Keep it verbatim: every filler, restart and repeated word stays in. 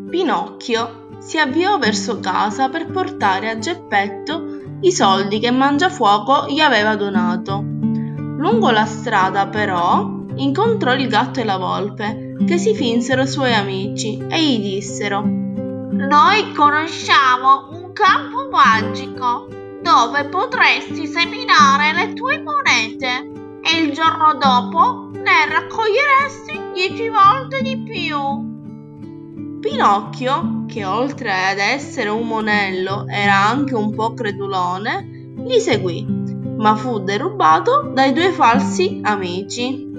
Pinocchio si avviò verso casa per portare a Geppetto i soldi che Mangiafuoco gli aveva donato. Lungo la strada, però, incontrò il gatto e la volpe, che si finsero suoi amici e gli dissero: «Noi conosciamo un campo magico dove potresti seminare le tue monete e il giorno dopo ne raccoglieresti dieci volte di più». Pinocchio, che oltre ad essere un monello era anche un po' credulone, li seguì, ma fu derubato dai due falsi amici.